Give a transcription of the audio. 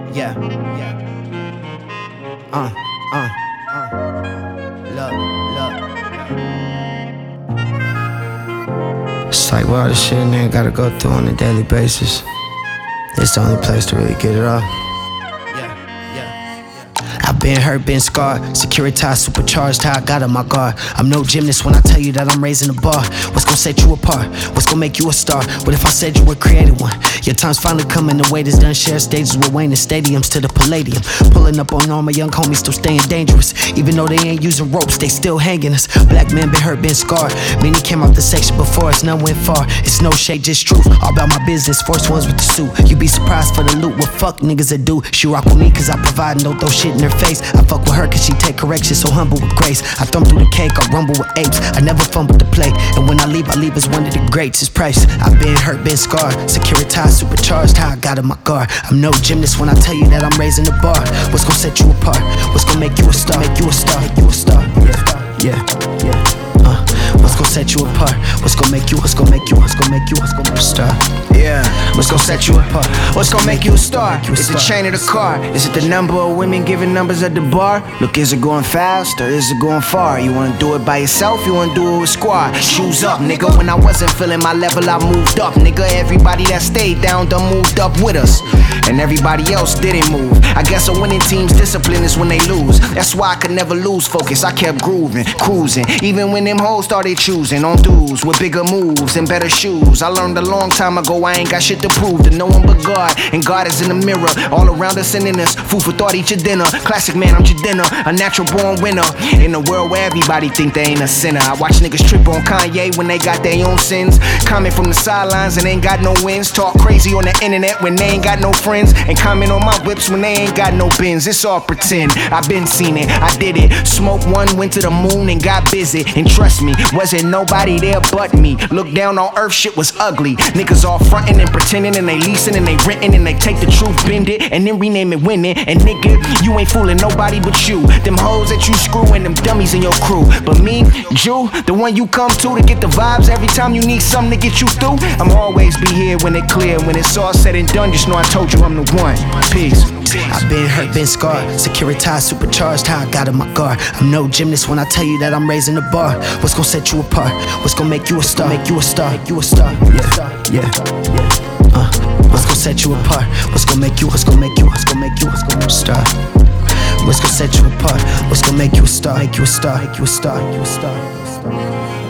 Yeah, yeah. Look. It's like, well, the shit a nigga gotta go through on a daily basis. It's the only place to really get it off. I've been hurt, been scarred, securitized, supercharged, how I got on my guard. I'm no gymnast when I tell you that I'm raising the bar. What's gonna set you apart? What's gonna make you a star? What if I said you were created one? Your time's finally coming, the wait is done. Share stages with Wayne and stadiums to the Palladium. Pulling up on all my young homies, still staying dangerous. Even though they ain't using ropes, they still hanging us. Black men been hurt, been scarred. Many came out the section before us, none went far. It's no shade, just truth, all about my business. First ones with the suit. You be surprised for the loot, what fuck niggas that do. She rock with me cause I provide and don't throw shit in her face. I fuck with her cause she take correction, so humble with grace. I thumb through the cake, I rumble with apes. I never fumble the plate, and when I leave as one of the greats. It's price. I've been hurt, been scarred, securitized, supercharged, how I got in my guard. I'm no gymnast when I tell you that I'm raising the bar. What's gonna set you apart? What's gonna make you a star? Make you a star, make you a star. Yeah. What's gonna set you apart? What's gonna make you a star? Yeah, what's gonna set you apart? What's gonna make you a star? Is the chain of the car? Is it the number of women giving numbers at the bar? Look, is it going fast or is it going far? You wanna do it by yourself, you wanna do it with squad? Shoes up, nigga, when I wasn't feeling my level, I moved up, nigga. Everybody that stayed down done moved up with us, and everybody else didn't move. I guess a winning team's discipline is when they lose. That's why I could never lose focus. I kept grooving, cruising, even when them hoes started choosing on dudes with bigger moves and better shoes. I learned a long time ago I ain't got shit to prove to no one but God, and God is in the mirror, all around us and in us. Food for thought, eat your dinner. Classic man, I'm your dinner, a natural born winner. In a world where everybody think they ain't a sinner, I watch niggas trip on Kanye when they got their own sins. Comment from the sidelines and ain't got no wins. Talk crazy on the internet when they ain't got no friends, and comment on my whips when they ain't got no bins. It's all pretend, I've been seen it, I did it. Smoke one, went to the moon and got busy. And trust me, wasn't nobody there but me. Look down on earth, shit was ugly. Niggas all frontin' and pretending, and they leasing and they renting, and they take the truth, bend it, and then rename it winning. And nigga, you ain't fooling nobody but you. Them hoes that you screw and them dummies in your crew. But me, Jew, the one you come to get the vibes every time you need something to get you through. I'm always be here when it clear. When it's all said and done, just know I told you I'm the one. Peace. I've been hurt, been scarred, securitized, supercharged, how I got in my guard. I'm no gymnast when I tell you that I'm raising the bar. What's gonna set you apart? What's gonna make you a star? Make you a star, make you a star. Yeah. What's gonna set you apart? What's gonna make you a star? What's gonna set you apart? What's gonna make you a star? Make you a star, make you a star, make you a star.